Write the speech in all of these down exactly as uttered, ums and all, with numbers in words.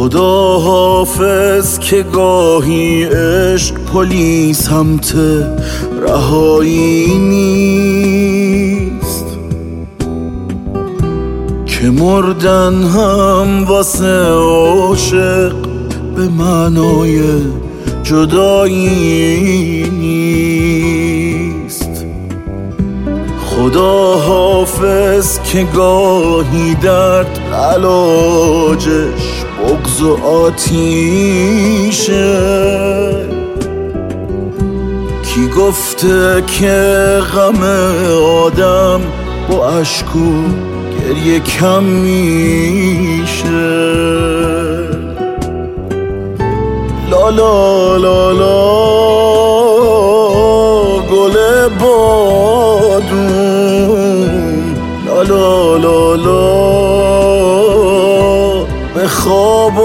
خدا حافظ که گاهی عشق پلی سمت رهایی نیست، که مردن هم واسه عاشق به معنای جدایی نیست. خدا حافظ که گاهی درد علاجش بغض و آتیشه. کی گفته که غم آدم با اشک و گریه کم میشه؟ لا لا لا لا گل بادون، لا لا لا لا به خواب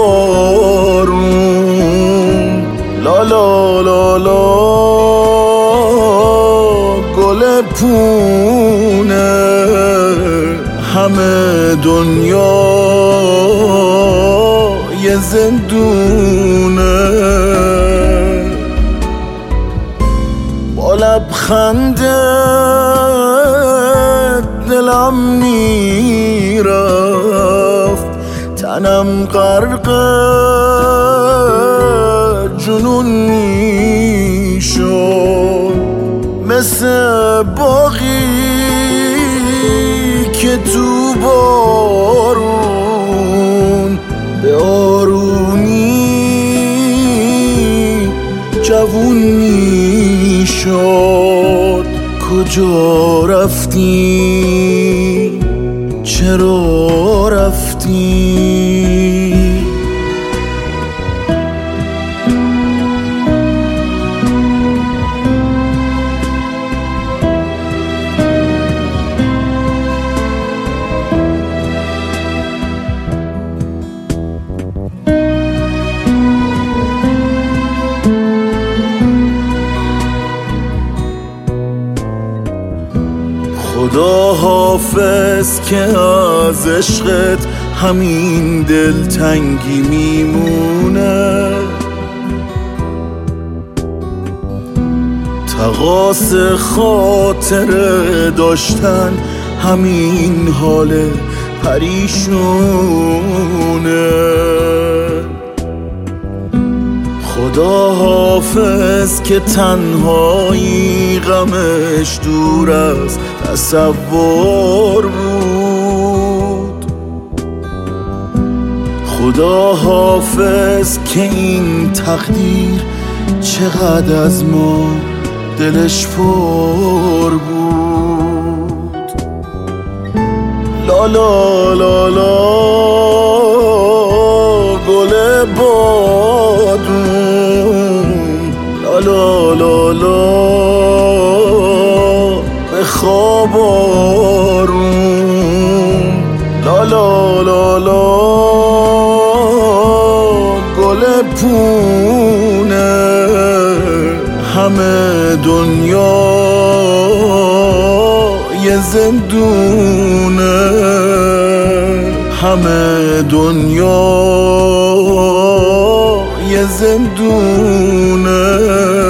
آروم، لا لا لا لا گل پونه. همه دنیا یه زندونه، با لبخنده دلم میرفت، تنم غرق جنون میشد، مثل باغی که تو بارون به آرومی جوون میشد. کجا رفتی؟ چرا رفتی؟ خدا حافظ که از عشقت همین دلتنگی میمونه، تقاص خاطر داشتن همین حال پریشونه. خدا حافظ که تنهایی غمش دور از تصور بود. خدا حافظ که این تقدیر چقدر از ما دلش پر بود. لا لا لا لا گل بادون، لا لا لا لا به خواب آروم، لا لا لا لا گل پونه. همه دنیا یه زندونه، همه دنیا یه زندونه.